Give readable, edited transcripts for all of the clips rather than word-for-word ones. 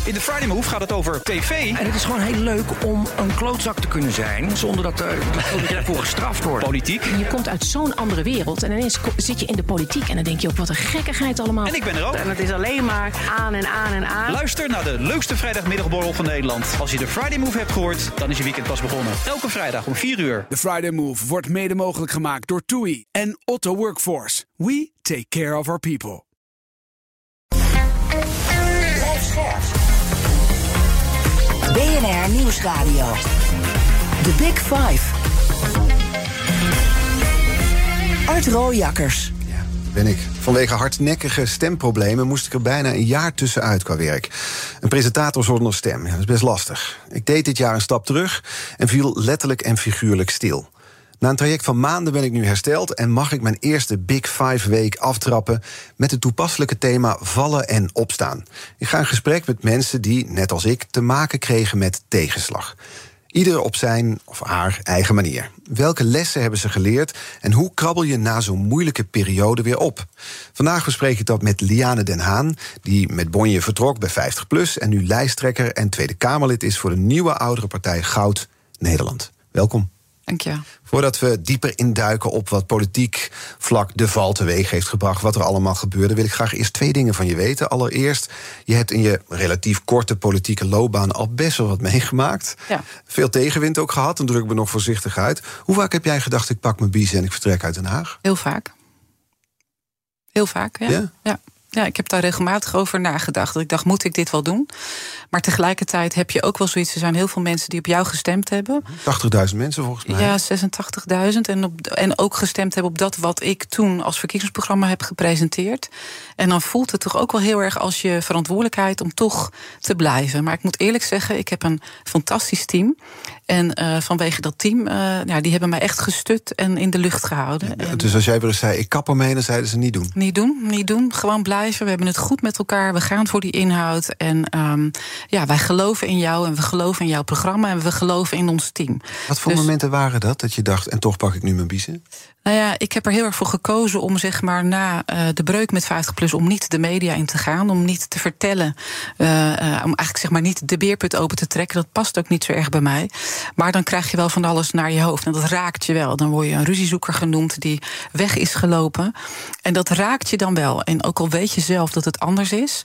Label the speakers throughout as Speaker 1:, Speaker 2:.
Speaker 1: In de Friday Move gaat het over tv.
Speaker 2: En het is gewoon heel leuk om een klootzak te kunnen zijn zonder dat je daarvoor gestraft wordt.
Speaker 1: Politiek.
Speaker 3: Je komt uit zo'n andere wereld en ineens zit je in de politiek en dan denk je ook, wat een gekkigheid allemaal.
Speaker 1: En ik ben er ook.
Speaker 4: En het is alleen maar aan en aan en aan.
Speaker 1: Luister naar de leukste vrijdagmiddagborrel van Nederland. Als je de Friday Move hebt gehoord, dan is je weekend pas begonnen. Elke vrijdag om 4 uur.
Speaker 5: De Friday Move wordt mede mogelijk gemaakt door TUI en Otto Workforce. We take care of our people.
Speaker 6: BNR Nieuwsradio. The Big Five. Art Rooijakkers.
Speaker 7: Ja, ben ik. Vanwege hardnekkige stemproblemen moest ik er bijna een jaar tussenuit qua werk. Een presentator zonder stem, dat is best lastig. Ik deed dit jaar een stap terug en viel letterlijk en figuurlijk stil. Na een traject van maanden ben ik nu hersteld en mag ik mijn eerste Big Five week aftrappen met het toepasselijke thema vallen en opstaan. Ik ga in gesprek met mensen die, net als ik, te maken kregen met tegenslag. Ieder op zijn of haar eigen manier. Welke lessen hebben ze geleerd en hoe krabbel je na zo'n moeilijke periode weer op? Vandaag bespreek ik dat met Liane Den Haan, die met Bonje vertrok bij 50PLUS en nu lijsttrekker en Tweede Kamerlid is voor de nieuwe oudere partij Goud Nederland. Welkom.
Speaker 8: Dank je.
Speaker 7: Voordat we dieper induiken op wat politiek vlak de val teweeg heeft gebracht, wat er allemaal gebeurde, wil ik graag eerst 2 dingen van je weten. Allereerst, je hebt in je relatief korte politieke loopbaan al best wel wat meegemaakt.
Speaker 8: Ja.
Speaker 7: Veel tegenwind ook gehad, dan druk ik me nog voorzichtig uit. Hoe vaak heb jij gedacht, ik pak mijn biezen en ik vertrek uit Den Haag?
Speaker 8: Heel vaak. Heel vaak, ja. Ja. Ja, ik heb daar regelmatig over nagedacht. Ik dacht, moet ik dit wel doen? Maar tegelijkertijd heb je ook wel zoiets. Er zijn heel veel mensen die op jou gestemd hebben.
Speaker 7: 80.000 mensen volgens mij.
Speaker 8: Ja, 86.000. En ook gestemd hebben op dat wat ik toen als verkiezingsprogramma heb gepresenteerd. En dan voelt het toch ook wel heel erg als je verantwoordelijkheid om toch te blijven. Maar ik moet eerlijk zeggen, ik heb een fantastisch team. En vanwege dat team, die hebben mij echt gestut en in de lucht gehouden.
Speaker 7: Ja, dus als jij weer eens zei, ik kap ermee, dan zeiden ze niet doen.
Speaker 8: Niet doen. Gewoon blijven. We hebben het goed met elkaar. We gaan voor die inhoud. En wij geloven in jou en we geloven in jouw programma en we geloven in ons team.
Speaker 7: Wat voor momenten waren dat je dacht, en toch pak ik nu mijn biezen?
Speaker 8: Nou ja, ik heb er heel erg voor gekozen om zeg maar na de breuk met 50PLUS... om niet de media in te gaan, om niet te vertellen... om eigenlijk zeg maar niet de beerput open te trekken. Dat past ook niet zo erg bij mij. Maar dan krijg je wel van alles naar je hoofd. En dat raakt je wel. Dan word je een ruziezoeker genoemd die weg is gelopen. En dat raakt je dan wel. En ook al weet je zelf dat het anders is...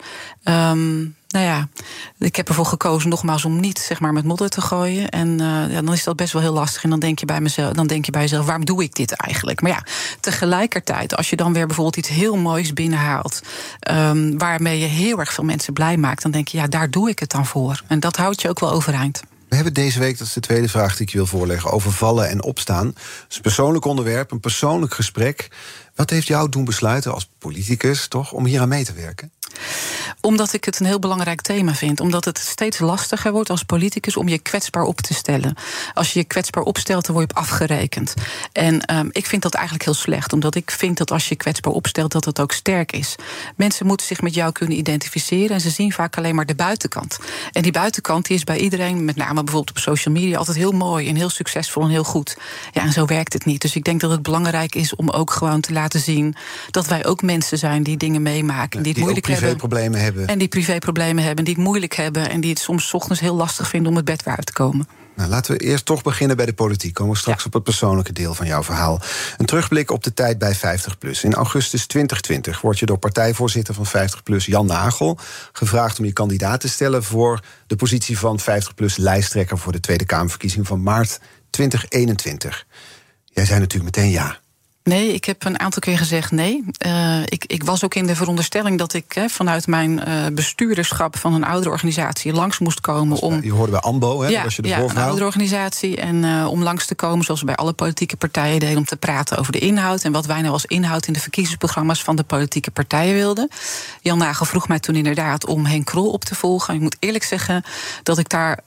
Speaker 8: ik heb ervoor gekozen nogmaals om niet zeg maar met modder te gooien. En dan is dat best wel heel lastig. En dan denk je bij jezelf, waarom doe ik dit eigenlijk? Maar ja, tegelijkertijd, als je dan weer bijvoorbeeld iets heel moois binnenhaalt... waarmee je heel erg veel mensen blij maakt... dan denk je, ja, daar doe ik het dan voor. En dat houdt je ook wel overeind.
Speaker 7: We hebben deze week, dat is de tweede vraag die ik je wil voorleggen... over vallen en opstaan. Het is een persoonlijk onderwerp, een persoonlijk gesprek. Wat heeft jou doen besluiten als politicus toch om hier aan mee te werken?
Speaker 8: Omdat ik het een heel belangrijk thema vind. Omdat het steeds lastiger wordt als politicus om je kwetsbaar op te stellen. Als je je kwetsbaar opstelt, dan word je op afgerekend. En ik vind dat eigenlijk heel slecht. Omdat ik vind dat als je kwetsbaar opstelt, dat het ook sterk is. Mensen moeten zich met jou kunnen identificeren. En ze zien vaak alleen maar de buitenkant. En die buitenkant die is bij iedereen, met name bijvoorbeeld op social media... altijd heel mooi en heel succesvol en heel goed. Ja, en zo werkt het niet. Dus ik denk dat het belangrijk is om ook gewoon te laten zien... dat wij ook mensen zijn die dingen meemaken. Die het moeilijk hebben.
Speaker 7: Privéproblemen hebben.
Speaker 8: En die privéproblemen hebben, die het moeilijk hebben... en die het soms 's ochtends heel lastig vinden om het bed weer uit te komen.
Speaker 7: Nou, laten we eerst toch beginnen bij de politiek. Komen we straks op het persoonlijke deel van jouw verhaal. Een terugblik op de tijd bij 50PLUS. In augustus 2020 word je door partijvoorzitter van 50PLUS, Jan Nagel... gevraagd om je kandidaat te stellen voor de positie van 50PLUS lijsttrekker... voor de Tweede Kamerverkiezing van maart 2021. Jij zei natuurlijk meteen ja.
Speaker 8: Nee, ik heb een aantal keer gezegd nee. Ik was ook in de veronderstelling dat ik vanuit mijn bestuurderschap... van een oudere organisatie langs moest komen om...
Speaker 7: Je hoorde bij AMBO, hè?
Speaker 8: Ja,
Speaker 7: was je de
Speaker 8: een oudere organisatie. En om langs te komen, zoals we bij alle politieke partijen deden... om te praten over de inhoud en wat wij nou als inhoud... in de verkiezingsprogramma's van de politieke partijen wilden. Jan Nagel vroeg mij toen inderdaad om Henk Krol op te volgen. Ik moet eerlijk zeggen dat ik daar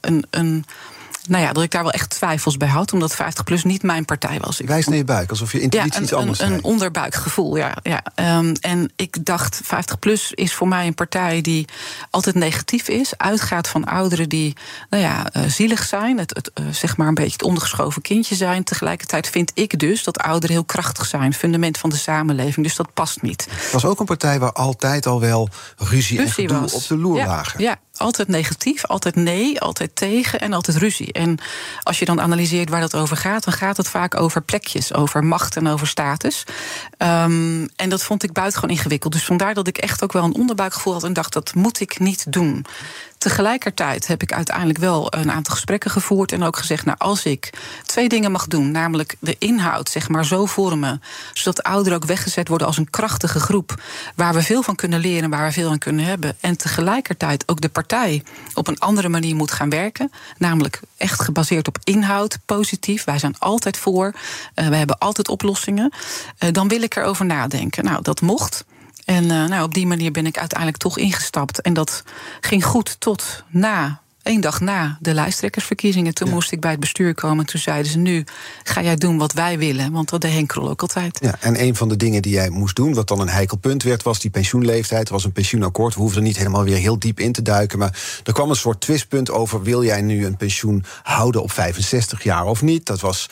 Speaker 8: dat ik daar wel echt twijfels bij had, omdat 50PLUS niet mijn partij was.
Speaker 7: Wijs naar je buik, alsof je intuïtie iets anders zei.
Speaker 8: Een onderbuikgevoel, ja. En ik dacht, 50PLUS is voor mij een partij die altijd negatief is, uitgaat van ouderen die zielig zijn, zeg maar een beetje het ondergeschoven kindje zijn. Tegelijkertijd vind ik dus dat ouderen heel krachtig zijn, fundament van de samenleving, dus dat past niet.
Speaker 7: Het was ook een partij waar altijd al wel ruzie en gedoe op de loer lagen.
Speaker 8: Ja, Altijd negatief, altijd nee, altijd tegen en altijd ruzie. En als je dan analyseert waar dat over gaat, dan gaat het vaak over plekjes, over macht en over status. En dat vond ik buitengewoon ingewikkeld. Dus vandaar dat ik echt ook wel een onderbuikgevoel had en dacht, dat moet ik niet doen. Tegelijkertijd heb ik uiteindelijk wel een aantal gesprekken gevoerd en ook gezegd, nou, als ik 2 dingen mag doen, namelijk de inhoud zeg maar zo vormen, zodat ouderen ook weggezet worden als een krachtige groep waar we veel van kunnen leren, waar we veel aan kunnen hebben, en tegelijkertijd ook de partij op een andere manier moet gaan werken, namelijk echt gebaseerd op inhoud, positief, wij zijn altijd voor, we hebben altijd oplossingen, dan wil ik erover nadenken. Nou, dat mocht. En op die manier ben ik uiteindelijk toch ingestapt. En dat ging goed tot 1 dag na de lijsttrekkersverkiezingen. Toen moest ik bij het bestuur komen. En toen zeiden ze, nu ga jij doen wat wij willen. Want dat deed Henk Krol ook altijd.
Speaker 7: Ja, en een van de dingen die jij moest doen, wat dan een heikel punt werd, was die pensioenleeftijd. Er was een pensioenakkoord. We hoeven er niet helemaal weer heel diep in te duiken. Maar er kwam een soort twistpunt over, wil jij nu een pensioen houden op 65 jaar of niet? Dat was,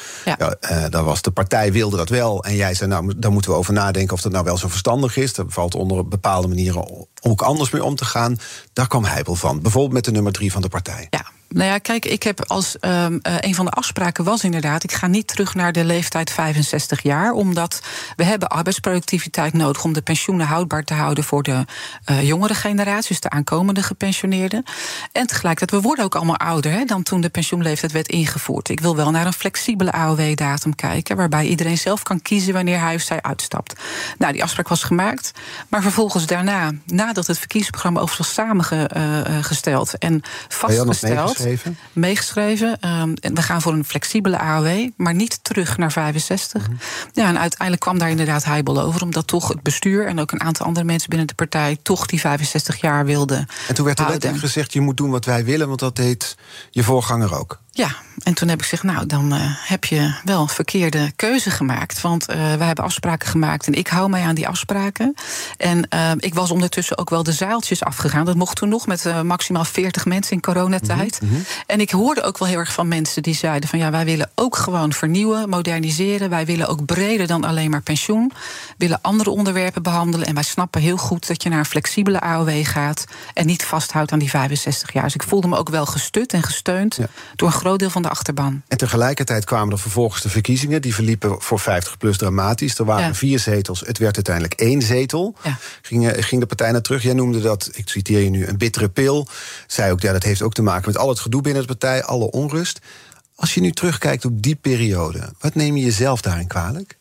Speaker 7: de partij wilde dat wel. En jij zei, nou, daar moeten we over nadenken of dat nou wel zo verstandig is. Er valt onder bepaalde manieren ook anders mee om te gaan. Daar kwam heibel van. Bijvoorbeeld met de nummer 3 van de partij.
Speaker 8: Ja. Nou ja, kijk, ik heb als een van de afspraken was inderdaad, ik ga niet terug naar de leeftijd 65 jaar, omdat we hebben arbeidsproductiviteit nodig om de pensioenen houdbaar te houden voor de jongere generatie, dus de aankomende gepensioneerden. En tegelijkertijd, we worden ook allemaal ouder dan toen de pensioenleeftijd werd ingevoerd. Ik wil wel naar een flexibele AOW-datum kijken, waarbij iedereen zelf kan kiezen wanneer hij of zij uitstapt. Nou, die afspraak was gemaakt, maar vervolgens daarna, nadat het verkiezingsprogramma over was samengesteld en vastgesteld, meegeschreven. We gaan voor een flexibele AOW, maar niet terug naar 65. Ja, en uiteindelijk kwam daar inderdaad heibel over, omdat toch het bestuur en ook een aantal andere mensen binnen de partij toch die 65 jaar wilden. En toen werd er letterlijk gezegd, je moet doen wat wij willen, want dat deed je voorganger ook. Ja, en toen heb ik gezegd, nou, dan heb je wel een verkeerde keuze gemaakt. Want wij hebben afspraken gemaakt en ik hou mij aan die afspraken. En ik was ondertussen ook wel de zaaltjes afgegaan. Dat mocht toen nog met maximaal 40 mensen in coronatijd. En ik hoorde ook wel heel erg van mensen die zeiden van, ja, wij willen ook gewoon vernieuwen, moderniseren. Wij willen ook breder dan alleen maar pensioen. Willen andere onderwerpen behandelen. En wij snappen heel goed dat je naar een flexibele AOW gaat en niet vasthoudt aan die 65 jaar. Dus ik voelde me ook wel gestut en gesteund door een groot deel van de achterban. En tegelijkertijd kwamen er vervolgens de verkiezingen. Die verliepen voor 50PLUS dramatisch. Er waren 4 zetels. Het werd uiteindelijk 1 zetel. Ja. Ging de partij naar terug. Jij noemde dat, ik citeer je nu, een bittere pil. Zei ook, ja, dat heeft ook te maken met al het gedoe binnen de partij, alle onrust. Als je nu terugkijkt op die periode, wat neem je jezelf daarin kwalijk?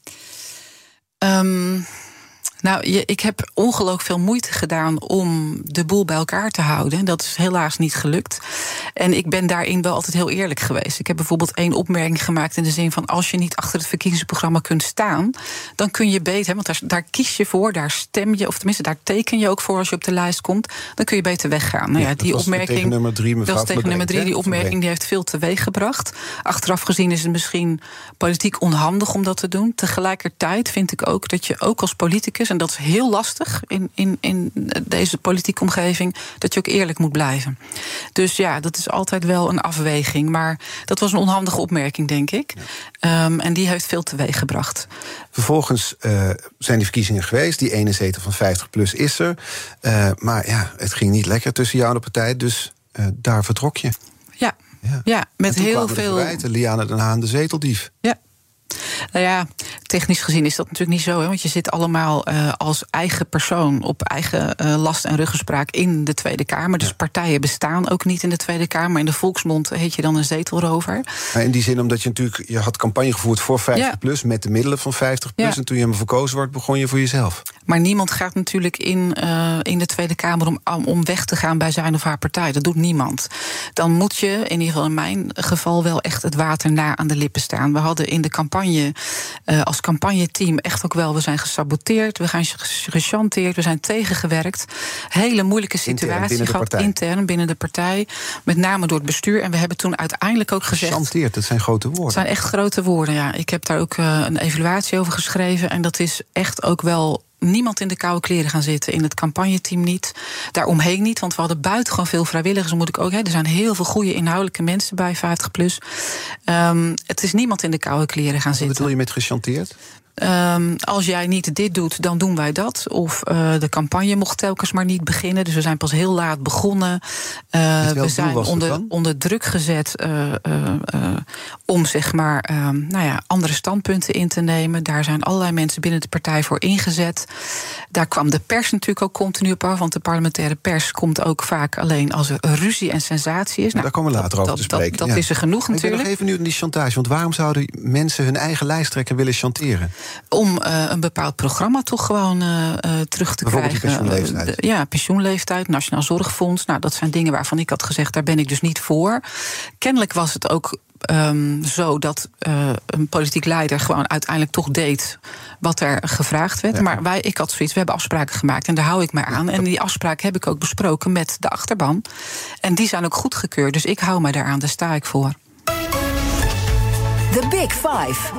Speaker 8: Nou, ik heb ongelooflijk veel moeite gedaan om de boel bij elkaar te houden. Dat is helaas niet gelukt. En ik ben daarin wel altijd heel eerlijk geweest. Ik heb bijvoorbeeld 1 opmerking gemaakt in de zin van, als je niet achter het verkiezingsprogramma kunt staan, dan kun je beter, want daar kies je voor, daar stem je, of tenminste daar teken je ook voor als je op de lijst komt, dan kun je beter weggaan. Nou ja, die opmerking tegen nummer 3, mevrouw. Dat was tegen nummer 3. Die opmerking die heeft veel teweeg gebracht. Achteraf gezien is het misschien politiek onhandig om dat te doen. Tegelijkertijd vind ik ook dat je ook als politicus, en dat is heel lastig in deze politieke omgeving, dat je ook eerlijk moet blijven. Dus ja, dat is altijd wel een afweging. Maar dat was een onhandige opmerking, denk ik. Ja. En die heeft veel teweeg gebracht. Vervolgens zijn die verkiezingen geweest. Die ene zetel van 50PLUS is er. Maar ja, het ging niet lekker tussen jou en de partij. Dus daar vertrok je. Ja, met heel veel verwijten. Liane Den Haan, de zeteldief. Ja. Nou ja, technisch gezien is dat natuurlijk niet zo, hè, want je zit allemaal als eigen persoon op eigen last en ruggenspraak in de Tweede Kamer. Dus partijen bestaan ook niet in de Tweede Kamer. In de volksmond heet je dan een zetelrover. Maar in die zin, omdat je natuurlijk, je had campagne gevoerd voor 50PLUS met de middelen van 50PLUS. Ja. En toen je helemaal verkozen wordt, begon je voor jezelf. Maar niemand gaat natuurlijk in de Tweede Kamer om weg te gaan bij zijn of haar partij. Dat doet niemand. Dan moet je, in ieder geval in mijn geval, wel echt het water na aan de lippen staan. We hadden in de campagne als campagneteam echt ook wel, we zijn gesaboteerd, we zijn gechanteerd, we zijn tegengewerkt. Hele moeilijke situatie gehad, intern binnen de partij, met name door het bestuur. En we hebben toen uiteindelijk ook gezegd, gechanteerd, dat zijn grote woorden. Het zijn echt grote woorden, ja. Ik heb daar ook een evaluatie over geschreven en dat is echt ook wel niemand in de koude kleren gaan zitten. In het campagneteam niet. Daaromheen niet, want we hadden buitengewoon veel vrijwilligers. Moet ik ook, er zijn heel veel goede inhoudelijke mensen bij 50PLUS. Het is niemand in de koude kleren gaan zitten. Wat bedoel je met gechanteerd? Als jij niet dit doet, dan doen wij dat. Of de campagne mocht telkens maar niet beginnen. Dus we zijn pas heel laat begonnen. We zijn onder druk gezet om zeg maar andere standpunten in te nemen. Daar zijn allerlei mensen binnen de partij voor ingezet. Daar kwam de pers natuurlijk ook continu op af. Want de parlementaire pers komt ook vaak alleen als er ruzie en sensatie is.
Speaker 7: Daar komen we later over te spreken.
Speaker 8: Dat is er genoeg natuurlijk.
Speaker 7: Ik ben nog even nu in die chantage. Want waarom zouden mensen hun eigen lijsttrekker willen chanteren?
Speaker 8: Om een bepaald programma toch gewoon terug te krijgen.
Speaker 7: Bijvoorbeeld die pensioenleeftijd.
Speaker 8: Pensioenleeftijd, Nationaal Zorgfonds. Nou, dat zijn dingen waarvan ik had gezegd, daar ben ik dus niet voor. Kennelijk was het ook zo dat een politiek leider gewoon uiteindelijk toch deed wat er gevraagd werd. Ja. Maar ik had zoiets, we hebben afspraken gemaakt en daar hou ik mij aan. En die afspraken heb ik ook besproken met de achterban. En die zijn ook goedgekeurd, dus ik hou mij daaraan, daar sta ik voor.
Speaker 6: The Big Five.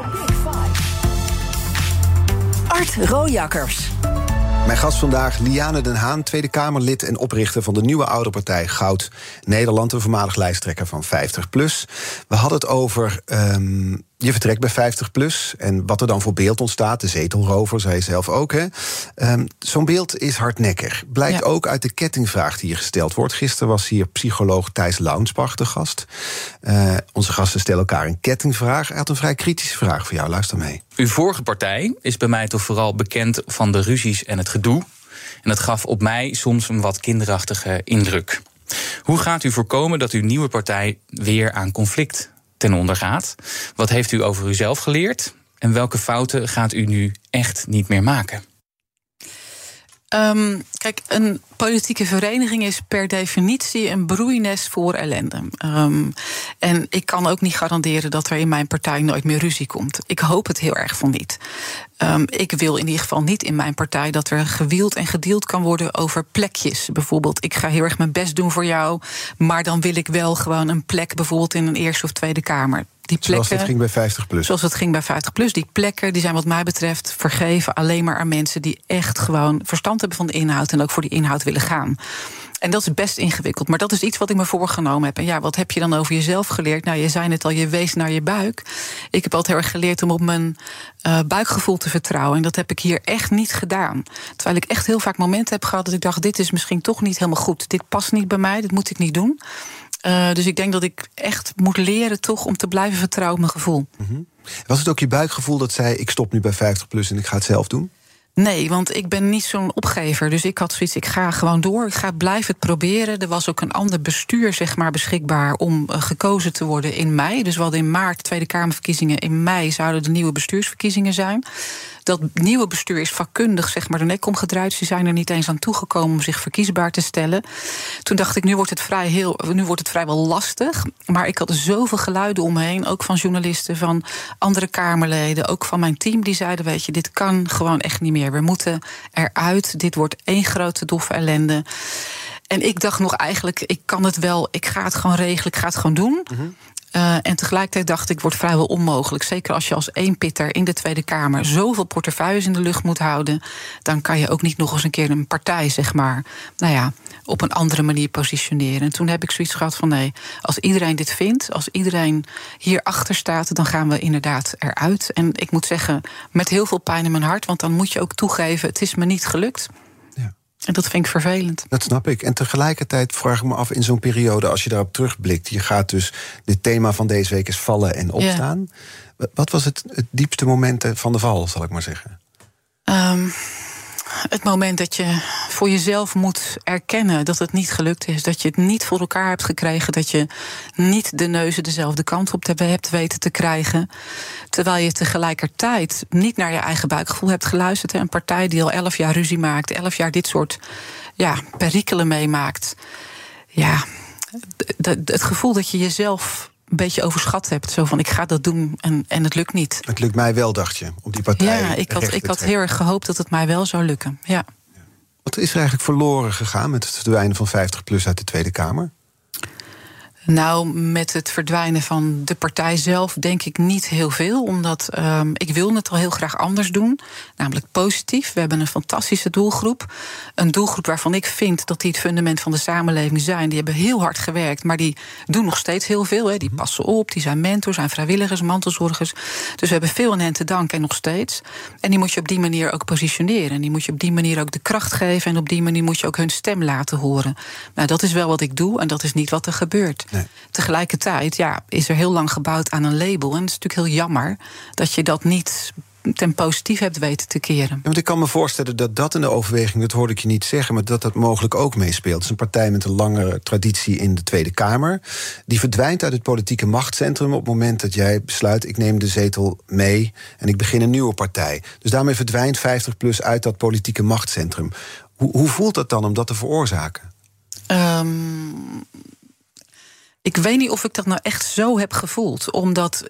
Speaker 6: Art Rojakkers.
Speaker 7: Mijn gast vandaag, Liane Den Haan, Tweede Kamerlid en oprichter van de nieuwe oude partij Goud Nederland, een voormalig lijsttrekker van 50PLUS. We hadden het over je vertrekt bij 50PLUS en wat er dan voor beeld ontstaat. De zetelrover, zei je zelf ook, hè? Zo'n beeld is hardnekkig. Blijkt ook uit de kettingvraag die hier gesteld wordt. Gisteren was hier psycholoog Thijs Launsbach de gast. Onze gasten stellen elkaar een kettingvraag. Hij had een vrij kritische vraag voor jou, luister mee.
Speaker 9: Uw vorige partij is bij mij toch vooral bekend van de ruzies en het gedoe. En dat gaf op mij soms een wat kinderachtige indruk. Hoe gaat u voorkomen dat uw nieuwe partij weer aan conflict ten onder gaat? Wat heeft u over uzelf geleerd? En welke fouten gaat u nu echt niet meer maken?
Speaker 8: Kijk, een politieke vereniging is per definitie een broeines voor ellende. En ik kan ook niet garanderen dat er in mijn partij nooit meer ruzie komt. Ik hoop het heel erg van niet. Ik wil in ieder geval niet in mijn partij dat er gewield en gedeeld kan worden over plekjes. Bijvoorbeeld, ik ga heel erg mijn best doen voor jou, maar dan wil ik wel gewoon een plek bijvoorbeeld in een Eerste of Tweede Kamer. Die plekken,
Speaker 7: zoals het ging bij 50PLUS.
Speaker 8: Zoals het ging bij 50PLUS. Die plekken die zijn wat mij betreft vergeven alleen maar aan mensen die echt gewoon verstand hebben van de inhoud en ook voor die inhoud willen gaan. En dat is best ingewikkeld, maar dat is iets wat ik me voorgenomen heb. En ja, wat heb je dan over jezelf geleerd? Nou, je zei net al, je wees naar je buik. Ik heb altijd heel erg geleerd om op mijn buikgevoel te vertrouwen. En dat heb ik hier echt niet gedaan. Terwijl ik echt heel vaak momenten heb gehad dat ik dacht, dit is misschien toch niet helemaal goed. Dit past niet bij mij, dit moet ik niet doen. Dus ik denk dat ik echt moet leren toch om te blijven vertrouwen op mijn gevoel.
Speaker 7: Mm-hmm. Was het ook je buikgevoel dat zei, ik stop nu bij 50PLUS en ik ga het zelf doen?
Speaker 8: Nee, want ik ben niet zo'n opgever. Dus ik had zoiets, ik ga gewoon door. Ik ga blijven het proberen. Er was ook een ander bestuur zeg maar beschikbaar om gekozen te worden in mei. Dus we hadden in maart Tweede Kamerverkiezingen. In mei zouden de nieuwe bestuursverkiezingen zijn. Dat nieuwe bestuur is vakkundig zeg maar de nek omgedraaid. Ze zijn er niet eens aan toegekomen om zich verkiesbaar te stellen. Toen dacht ik, nu wordt het vrijwel lastig. Maar ik had zoveel geluiden om me heen. Ook van journalisten, van andere Kamerleden. Ook van mijn team die zeiden, weet je, dit kan gewoon echt niet meer. We moeten eruit. Dit wordt één grote doffe ellende. En ik dacht nog eigenlijk, ik kan het wel. Ik ga het gewoon regelen, ik ga het gewoon doen. Mm-hmm. En tegelijkertijd dacht ik, wordt vrijwel onmogelijk. Zeker als je als eenpitter in de Tweede Kamer zoveel portefeuilles in de lucht moet houden, dan kan je ook niet nog eens een keer een partij, zeg maar, op een andere manier positioneren. En toen heb ik zoiets gehad van, nee, als iedereen dit vindt, als iedereen hierachter staat, dan gaan we inderdaad eruit. En ik moet zeggen, met heel veel pijn in mijn hart, want dan moet je ook toegeven, het is me niet gelukt. En dat vind ik vervelend.
Speaker 7: Dat snap ik. En tegelijkertijd vraag ik me af in zo'n periode, als je daarop terugblikt, je gaat dus, dit thema van deze week is vallen en opstaan. Ja. Wat was het diepste moment van de val, zal ik maar zeggen?
Speaker 8: Het moment dat je voor jezelf moet erkennen dat het niet gelukt is. Dat je het niet voor elkaar hebt gekregen. Dat je niet de neuzen dezelfde kant op hebt weten te krijgen. Terwijl je tegelijkertijd niet naar je eigen buikgevoel hebt geluisterd. Een partij die al 11 jaar ruzie maakt. 11 jaar dit soort perikelen meemaakt. Ja, het gevoel dat je jezelf een beetje overschat hebt. Zo van, ik ga dat doen en het lukt niet.
Speaker 7: Het lukt mij wel, dacht je, om die partij.
Speaker 8: Ja, ik had heel erg gehoopt dat het mij wel zou lukken. Ja.
Speaker 7: Wat is er eigenlijk verloren gegaan met het verdwijnen van 50PLUS uit de Tweede Kamer?
Speaker 8: Nou, met het verdwijnen van de partij zelf denk ik niet heel veel. Omdat ik wil het al heel graag anders doen. Namelijk positief. We hebben een fantastische doelgroep. Een doelgroep waarvan ik vind dat die het fundament van de samenleving zijn. Die hebben heel hard gewerkt, maar die doen nog steeds heel veel. Hè. Die passen op, die zijn mentors, zijn vrijwilligers, mantelzorgers. Dus we hebben veel aan hen te danken en nog steeds. En die moet je op die manier ook positioneren. En die moet je op die manier ook de kracht geven. En op die manier moet je ook hun stem laten horen. Nou, dat is wel wat ik doe en dat is niet wat er gebeurt. Nee. Tegelijkertijd is er heel lang gebouwd aan een label. En het is natuurlijk heel jammer dat je dat niet ten positief hebt weten te keren.
Speaker 7: Ja, want ik kan me voorstellen dat in de overweging, dat hoorde ik je niet zeggen, maar dat mogelijk ook meespeelt. Het is een partij met een lange traditie in de Tweede Kamer. Die verdwijnt uit het politieke machtscentrum op het moment dat jij besluit, ik neem de zetel mee en ik begin een nieuwe partij. Dus daarmee verdwijnt 50PLUS uit dat politieke machtscentrum. Hoe voelt dat dan om dat te veroorzaken?
Speaker 8: Ik weet niet of ik dat nou echt zo heb gevoeld. Omdat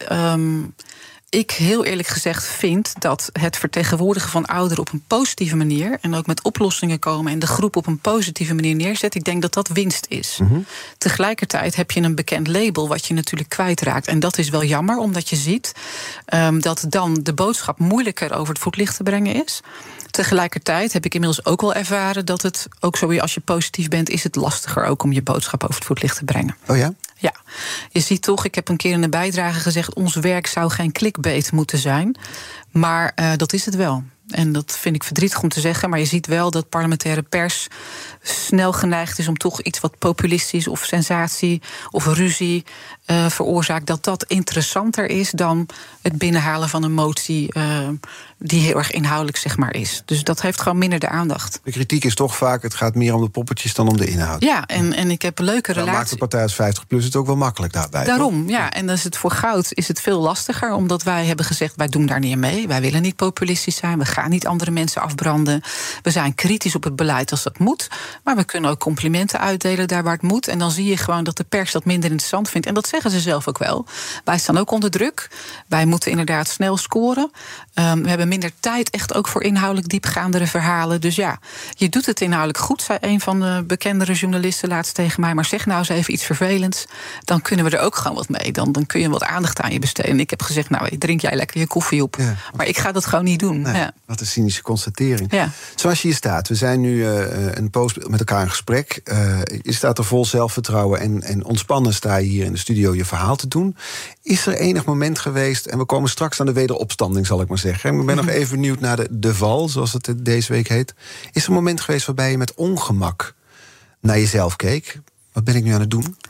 Speaker 8: ik heel eerlijk gezegd vind dat het vertegenwoordigen van ouderen op een positieve manier en ook met oplossingen komen en de groep op een positieve manier neerzet, ik denk dat dat winst is. Mm-hmm. Tegelijkertijd heb je een bekend label wat je natuurlijk kwijtraakt. En dat is wel jammer, omdat je ziet dat dan de boodschap moeilijker over het voetlicht te brengen is. Tegelijkertijd heb ik inmiddels ook wel ervaren dat het ook zo weer, als je positief bent, is het lastiger ook om je boodschap over het voetlicht te brengen.
Speaker 7: Oh ja?
Speaker 8: Ja, je ziet toch, ik heb een keer in een bijdrage gezegd, ons werk zou geen clickbait moeten zijn. Maar dat is het wel. En dat vind ik verdrietig om te zeggen, maar je ziet wel dat parlementaire pers snel geneigd is om toch iets wat populistisch of sensatie of ruzie veroorzaakt, dat interessanter is dan het binnenhalen van een motie die heel erg inhoudelijk zeg maar is. Dus dat heeft gewoon minder de aandacht.
Speaker 7: De kritiek is toch vaak, het gaat meer om de poppetjes dan om de inhoud.
Speaker 8: Ja, en ik heb een leuke relatie.
Speaker 7: Dan maakt de partij als 50PLUS het ook wel makkelijk daarbij.
Speaker 8: Daarom,
Speaker 7: toch?
Speaker 8: ja. En dan is het voor goud is het veel lastiger, omdat wij hebben gezegd, wij doen daar niet mee. Wij willen niet populistisch zijn, we gaan niet andere mensen afbranden. We zijn kritisch op het beleid als dat moet, maar we kunnen ook complimenten uitdelen daar waar het moet. En dan zie je gewoon dat de pers dat minder interessant vindt. En dat zeggen ze zelf ook wel. Wij staan ook onder druk. Wij moeten inderdaad snel scoren. We hebben minder tijd echt ook voor inhoudelijk diepgaandere verhalen. Dus ja, je doet het inhoudelijk goed, zei een van de bekendere journalisten laatst tegen mij. Maar zeg nou eens even iets vervelends, dan kunnen we er ook gewoon wat mee. Dan kun je wat aandacht aan je besteden. En ik heb gezegd, nou, drink jij lekker je koffie op. Ja, maar ik ga dat gewoon niet doen.
Speaker 7: Nee,
Speaker 8: ja.
Speaker 7: Wat een cynische constatering.
Speaker 8: Ja.
Speaker 7: Zoals je hier staat, we zijn nu een poos met elkaar in gesprek. Je staat er vol zelfvertrouwen en ontspannen sta je hier in de studio je verhaal te doen. Is er enig moment geweest, en we komen straks aan de wederopstanding, zal ik maar zeggen. Ik ben nog even benieuwd naar de val, zoals het deze week heet. Is er een moment geweest waarbij je met ongemak naar jezelf keek? Wat ben ik nu aan het doen?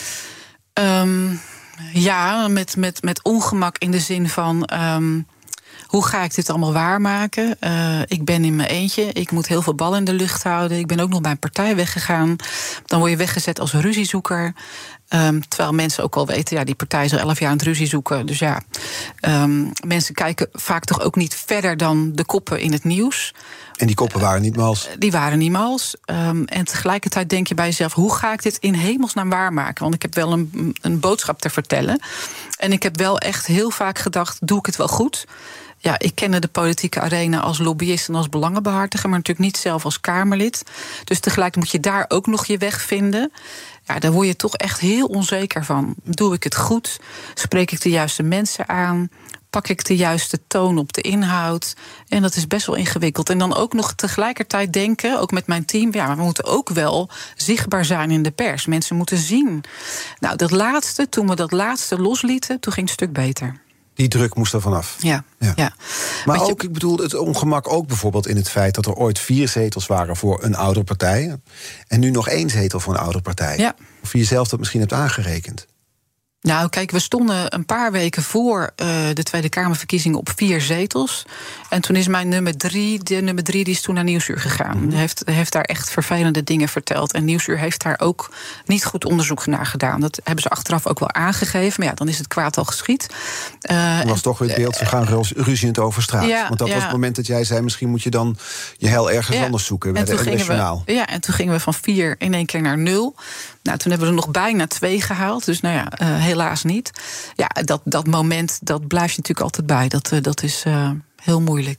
Speaker 8: Ja, met ongemak in de zin van, hoe ga ik dit allemaal waarmaken? Ik ben in mijn eentje, ik moet heel veel ballen in de lucht houden. Ik ben ook nog bij een partij weggegaan. Dan word je weggezet als ruziezoeker. Terwijl mensen ook wel weten, ja, die partij is al 11 jaar aan het ruzie zoeken. Dus ja, mensen kijken vaak toch ook niet verder dan de koppen in het nieuws.
Speaker 7: En die koppen waren niet mals?
Speaker 8: Die waren niet mals. En tegelijkertijd denk je bij jezelf, hoe ga ik dit in hemelsnaam waarmaken? Want ik heb wel een boodschap te vertellen. En ik heb wel echt heel vaak gedacht, doe ik het wel goed? Ja, ik kende de politieke arena als lobbyist en als belangenbehartiger, maar natuurlijk niet zelf als Kamerlid. Dus tegelijk moet je daar ook nog je weg vinden. Ja, daar word je toch echt heel onzeker van. Doe ik het goed? Spreek ik de juiste mensen aan? Pak ik de juiste toon op de inhoud? En dat is best wel ingewikkeld. En dan ook nog tegelijkertijd denken, ook met mijn team, ja, maar we moeten ook wel zichtbaar zijn in de pers. Mensen moeten zien. Nou, toen we dat laatste loslieten, toen ging het een stuk beter.
Speaker 7: Die druk moest er vanaf.
Speaker 8: Ja.
Speaker 7: Maar ook, ik bedoel, het ongemak ook bijvoorbeeld in het feit dat er ooit 4 zetels waren voor een oudere partij. En nu nog 1 zetel voor een oudere partij.
Speaker 8: Ja.
Speaker 7: Of je jezelf dat misschien hebt aangerekend.
Speaker 8: Nou, kijk, we stonden een paar weken voor de Tweede Kamerverkiezingen op 4 zetels. En toen is mijn nummer 3, die is toen naar Nieuwsuur gegaan. Mm-hmm. Heeft daar echt vervelende dingen verteld. En Nieuwsuur heeft daar ook niet goed onderzoek naar gedaan. Dat hebben ze achteraf ook wel aangegeven. Maar ja, dan is het kwaad al geschied.
Speaker 7: Dat was toch weer het beeld, ze gaan ruziend over straat.
Speaker 8: Ja,
Speaker 7: want dat was het moment dat jij zei, misschien moet je dan je hel ergens anders zoeken bij de Nationaal.
Speaker 8: En toen gingen we van 4 in één keer naar 0. Nou, toen hebben we er nog bijna 2 gehaald. Dus nou ja, helaas niet. Ja, dat moment, dat blijft je natuurlijk altijd bij. Dat is heel moeilijk.
Speaker 7: Ja.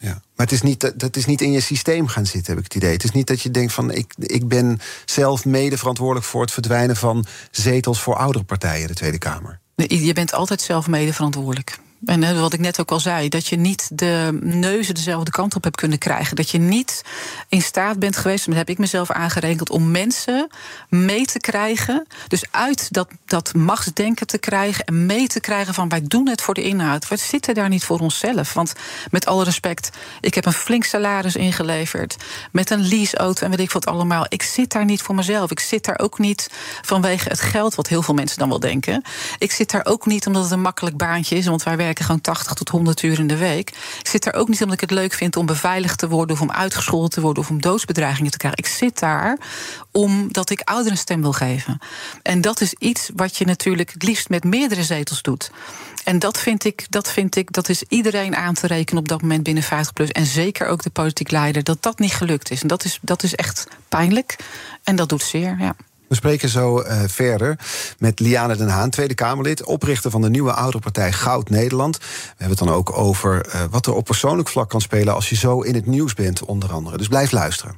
Speaker 7: Ja. Maar dat is niet in je systeem gaan zitten, heb ik het idee. Het is niet dat je denkt van ik ben zelf mede verantwoordelijk voor het verdwijnen van zetels voor oudere partijen, de Tweede Kamer.
Speaker 8: Je bent altijd zelf mede verantwoordelijk. En wat ik net ook al zei, dat je niet de neuzen dezelfde kant op hebt kunnen krijgen. Dat je niet in staat bent geweest, dat heb ik mezelf aangerekend, om mensen mee te krijgen. Dus uit dat machtsdenken te krijgen en mee te krijgen van wij doen het voor de inhoud. We zitten daar niet voor onszelf. Want met alle respect, ik heb een flink salaris ingeleverd met een leaseauto en weet ik wat allemaal. Ik zit daar niet voor mezelf. Ik zit daar ook niet vanwege het geld, wat heel veel mensen dan wel denken. Ik zit daar ook niet omdat het een makkelijk baantje is, want wij werken gewoon 80 tot 100 uur in de week. Ik zit daar ook niet omdat ik het leuk vind om beveiligd te worden of om uitgescholden te worden of om doodsbedreigingen te krijgen. Ik zit daar omdat ik ouderen een stem wil geven. En dat is iets wat je natuurlijk het liefst met meerdere zetels doet. En dat vind ik is iedereen aan te rekenen op dat moment binnen 50PLUS. En zeker ook de politiek leider, dat niet gelukt is. En dat is echt pijnlijk. En dat doet zeer, ja.
Speaker 7: We spreken zo verder met Liane Den Haan, Tweede Kamerlid, oprichter van de nieuwe ouderpartij Goud Nederland. We hebben het dan ook over wat er op persoonlijk vlak kan spelen als je zo in het nieuws bent, onder andere. Dus blijf luisteren.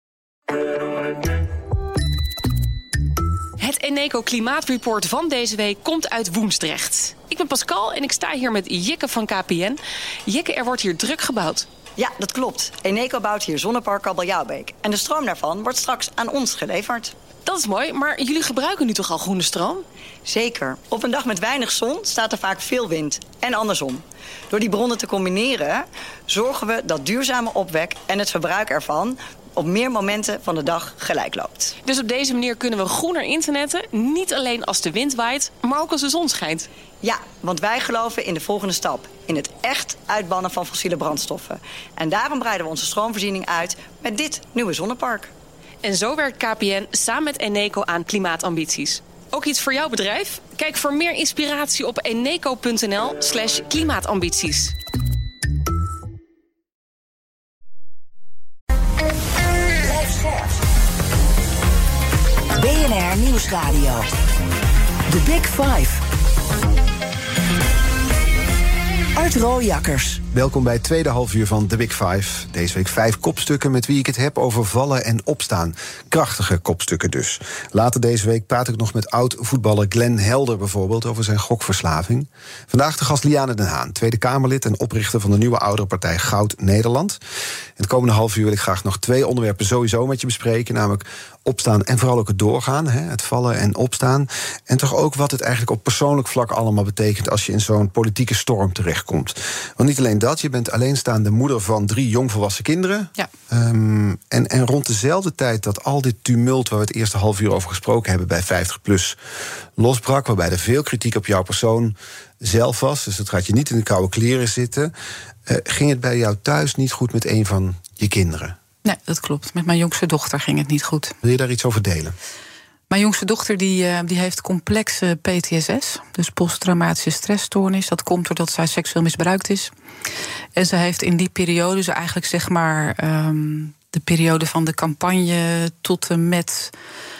Speaker 10: Het Eneco Klimaatreport van deze week komt uit Woensdrecht. Ik ben Pascal en ik sta hier met Jikke van KPN. Jikke, er wordt hier druk gebouwd.
Speaker 11: Ja, dat klopt. Eneco bouwt hier zonnepark Kabeljauwbeek. En de stroom daarvan wordt straks aan ons geleverd.
Speaker 10: Dat is mooi, maar jullie gebruiken nu toch al groene stroom?
Speaker 11: Zeker. Op een dag met weinig zon staat er vaak veel wind. En andersom. Door die bronnen te combineren zorgen we dat duurzame opwek en het verbruik ervan op meer momenten van de dag gelijk loopt.
Speaker 10: Dus op deze manier kunnen we groener internetten, niet alleen als de wind waait, maar ook als de zon schijnt.
Speaker 11: Ja, want wij geloven in de volgende stap. In het echt uitbannen van fossiele brandstoffen. En daarom breiden we onze stroomvoorziening uit met dit nieuwe zonnepark.
Speaker 10: En zo werkt KPN samen met Eneco aan klimaatambities. Ook iets voor jouw bedrijf? Kijk voor meer inspiratie op eneco.nl/klimaatambities.
Speaker 6: BNR Nieuwsradio. The Big Five. Art Rooijakkers.
Speaker 7: Welkom bij het tweede halfuur van The Big Five. Deze week 5 kopstukken met wie ik het heb over vallen en opstaan. Krachtige kopstukken dus. Later deze week praat ik nog met oud-voetballer Glenn Helder bijvoorbeeld over zijn gokverslaving. Vandaag de gast Liane Den Haan, Tweede Kamerlid en oprichter van de nieuwe ouderenpartij Goud Nederland. In het komende halfuur wil ik graag nog 2 onderwerpen sowieso met je bespreken. Namelijk opstaan en vooral ook het doorgaan. Het vallen en opstaan. En toch ook wat het eigenlijk op persoonlijk vlak allemaal betekent als je in zo'n politieke storm terechtkomt. Want niet alleen dat, je bent alleenstaande moeder van 3 jongvolwassen kinderen.
Speaker 8: Ja.
Speaker 7: En rond dezelfde tijd dat al dit tumult waar we het eerste halfuur over gesproken hebben bij 50PLUS losbrak, waarbij er veel kritiek op jouw persoon zelf was, dus dat gaat je niet in de koude kleren zitten, ging het bij jou thuis niet goed met een van je kinderen?
Speaker 8: Nee, dat klopt. Met mijn jongste dochter ging het niet goed.
Speaker 7: Wil je daar iets over delen?
Speaker 8: Mijn jongste dochter die heeft complexe PTSS, dus posttraumatische stressstoornis. Dat komt doordat zij seksueel misbruikt is. En ze heeft in die periode, dus eigenlijk zeg maar de periode van de campagne tot en met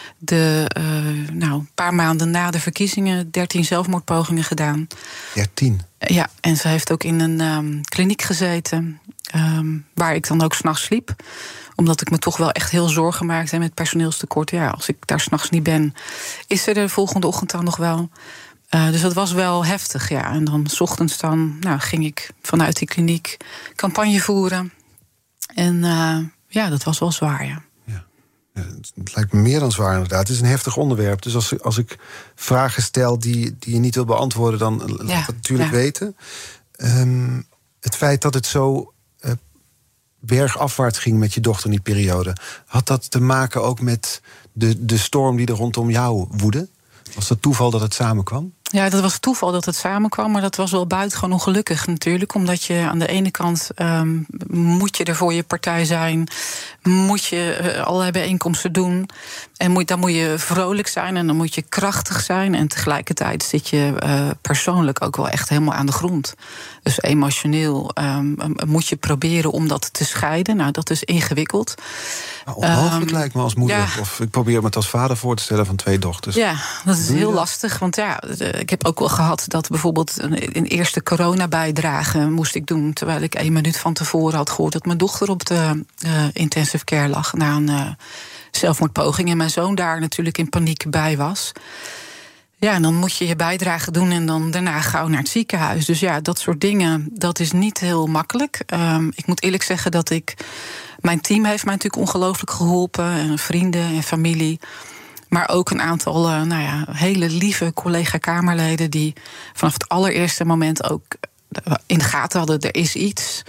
Speaker 8: een paar maanden na de verkiezingen 13 zelfmoordpogingen gedaan.
Speaker 7: 13?
Speaker 8: Ja, en ze heeft ook in een kliniek gezeten, waar ik dan ook 's nachts sliep. Omdat ik me toch wel echt heel zorgen maakte met personeelstekort. Ja, als ik daar 's nachts niet ben, is ze er de volgende ochtend dan nog wel. Dus dat was wel heftig, ja. En dan 's ochtends ging ik vanuit die kliniek campagne voeren. En dat was wel zwaar, ja.
Speaker 7: Het lijkt me meer dan zwaar inderdaad. Het is een heftig onderwerp. Dus als ik vragen stel die je niet wil beantwoorden, dan laat dat natuurlijk weten. Het feit dat het zo bergafwaarts ging met je dochter in die periode, had dat te maken ook met de storm die er rondom jou woedde? Was dat toeval dat het samenkwam?
Speaker 8: Ja, dat was toeval dat het samenkwam, maar dat was wel buitengewoon ongelukkig natuurlijk. Omdat je aan de ene kant moet je er voor je partij zijn, moet je allerlei bijeenkomsten doen. En dan moet je vrolijk zijn en dan moet je krachtig zijn. En tegelijkertijd zit je persoonlijk ook wel echt helemaal aan de grond. Dus emotioneel moet je proberen om dat te scheiden. Nou, dat is ingewikkeld.
Speaker 7: Onmogelijk lijkt me als moeder. Ja. Of ik probeer me het als vader voor te stellen van 2 dochters.
Speaker 8: Ja, dat is heel lastig. Want ik heb ook wel gehad dat bijvoorbeeld een eerste coronabijdrage moest ik doen, terwijl ik 1 minuut van tevoren had gehoord dat mijn dochter op de intensive care lag na een zelfmoordpoging. En mijn zoon daar natuurlijk in paniek bij was. Ja, en dan moet je je bijdrage doen en dan daarna gauw naar het ziekenhuis. Dus ja, dat soort dingen, dat is niet heel makkelijk. Ik moet eerlijk zeggen dat mijn team heeft mij natuurlijk ongelooflijk geholpen. En vrienden en familie. Maar ook een aantal hele lieve collega-Kamerleden die vanaf het allereerste moment ook in de gaten hadden, er is iets.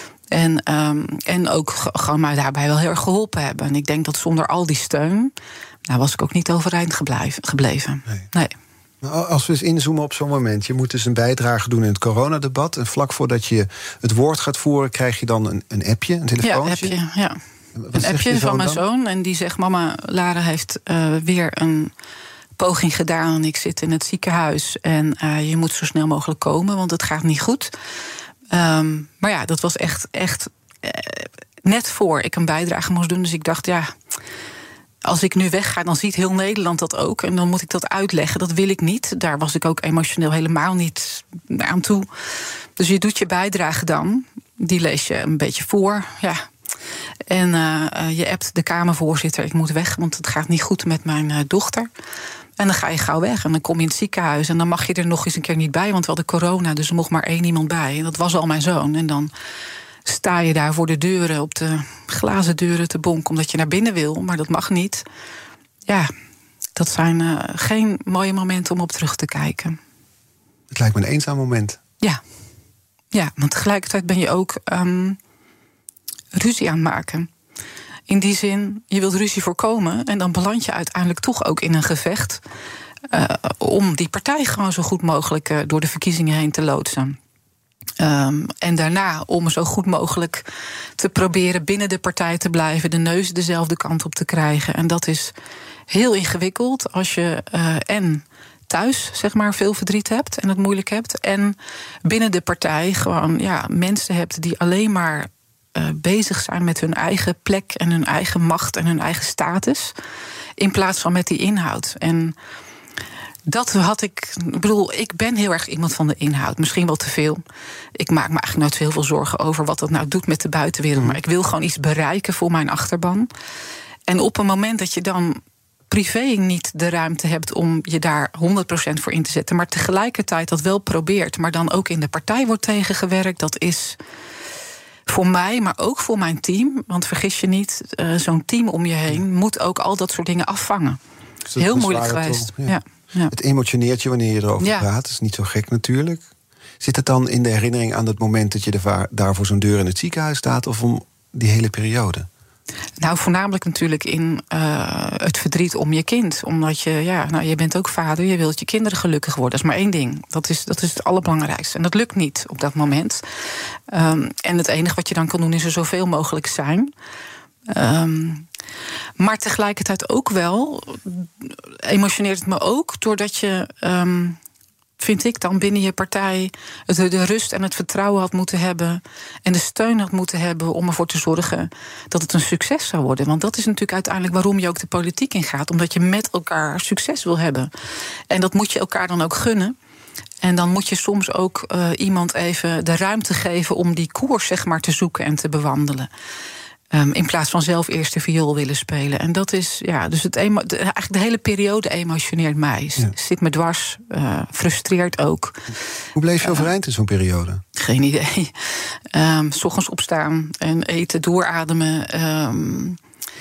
Speaker 8: En ook gewoon mij daarbij wel heel erg geholpen hebben. En ik denk dat zonder al die steun, was ik ook niet overeind gebleven. Nee.
Speaker 7: Als we eens inzoomen op zo'n moment. Je moet dus een bijdrage doen in het coronadebat. En vlak voordat je het woord gaat voeren, krijg je dan een appje, een telefoontje?
Speaker 8: Ja, appje, ja. Een appje van mijn zoon. En die zegt, mama, Lara heeft weer een poging gedaan. En ik zit in het ziekenhuis. En je moet zo snel mogelijk komen, want het gaat niet goed. Maar ja, dat was echt net voor ik een bijdrage moest doen. Dus ik dacht, als ik nu wegga, dan ziet heel Nederland dat ook. En dan moet ik dat uitleggen. Dat wil ik niet. Daar was ik ook emotioneel helemaal niet aan toe. Dus je doet je bijdrage dan. Die lees je een beetje voor. Ja. En je appt de Kamervoorzitter, ik moet weg, want het gaat niet goed met mijn dochter. En dan ga je gauw weg en dan kom je in het ziekenhuis. En dan mag je er nog eens een keer niet bij, want we hadden corona, dus er mocht maar 1 iemand bij. En dat was al mijn zoon. En dan sta je daar voor de deuren, op de glazen deuren te bonken, omdat je naar binnen wil, maar dat mag niet. Ja, dat zijn geen mooie momenten om op terug te kijken.
Speaker 7: Het lijkt me een eenzaam moment.
Speaker 8: Ja, want tegelijkertijd ben je ook ruzie aan het maken. In die zin, je wilt ruzie voorkomen en dan beland je uiteindelijk toch ook in een gevecht om die partij gewoon zo goed mogelijk door de verkiezingen heen te loodsen. En daarna om zo goed mogelijk te proberen binnen de partij te blijven, de neus dezelfde kant op te krijgen. En dat is heel ingewikkeld als je en thuis zeg maar veel verdriet hebt en het moeilijk hebt, en binnen de partij gewoon mensen hebt die alleen maar bezig zijn met hun eigen plek en hun eigen macht en hun eigen status, in plaats van met die inhoud. En dat had ik bedoel, ik ben heel erg iemand van de inhoud. Misschien wel te veel. Ik maak me eigenlijk nooit heel veel zorgen over wat dat nou doet met de buitenwereld. Maar ik wil gewoon iets bereiken voor mijn achterban. En op een moment dat je dan privé niet de ruimte hebt om je daar 100% voor in te zetten, maar tegelijkertijd dat wel probeert, maar dan ook in de partij wordt tegengewerkt, dat is voor mij, maar ook voor mijn team. Want vergis je niet, zo'n team om je heen moet ook al dat soort dingen afvangen. Heel moeilijk geweest. Ja.
Speaker 7: Het emotioneert je wanneer je erover praat. Dat is niet zo gek natuurlijk. Zit het dan in de herinnering aan het moment dat je daar voor zo'n deur in het ziekenhuis staat, of om die hele periode?
Speaker 8: Nou, voornamelijk natuurlijk in het verdriet om je kind. Omdat je bent ook vader, je wilt je kinderen gelukkig worden. Dat is maar 1 ding. Dat is het allerbelangrijkste. En dat lukt niet op dat moment. En het enige wat je dan kan doen is er zoveel mogelijk zijn. Maar tegelijkertijd ook wel emotioneert het me ook, doordat je, vind ik dan, binnen je partij de rust en het vertrouwen had moeten hebben en de steun had moeten hebben om ervoor te zorgen dat het een succes zou worden. Want dat is natuurlijk uiteindelijk waarom je ook de politiek ingaat, omdat je met elkaar succes wil hebben. En dat moet je elkaar dan ook gunnen. En dan moet je soms ook iemand even de ruimte geven om die koers zeg maar te zoeken en te bewandelen. In plaats van zelf eerst de viool willen spelen. En dat is, dus eigenlijk de hele periode emotioneert mij. Zit me dwars, frustreert ook.
Speaker 7: Hoe bleef je overeind in zo'n periode?
Speaker 8: Geen idee. 's Ochtends opstaan en eten, doorademen.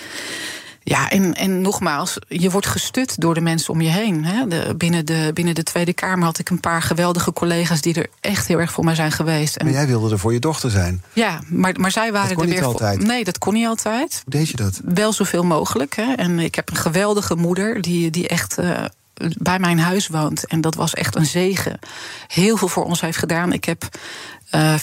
Speaker 8: En nogmaals, je wordt gestut door de mensen om je heen. Hè. Binnen de Tweede Kamer had ik een paar geweldige collega's die er echt heel erg voor mij zijn geweest.
Speaker 7: Maar jij wilde er voor je dochter zijn.
Speaker 8: Ja, maar zij waren er weer voor.
Speaker 7: Dat kon niet altijd.
Speaker 8: Nee, dat kon niet altijd.
Speaker 7: Hoe deed je dat?
Speaker 8: Wel zoveel mogelijk. Hè. En ik heb een geweldige moeder die echt bij mijn huis woont. En dat was echt een zegen. Heel veel voor ons heeft gedaan. Ik heb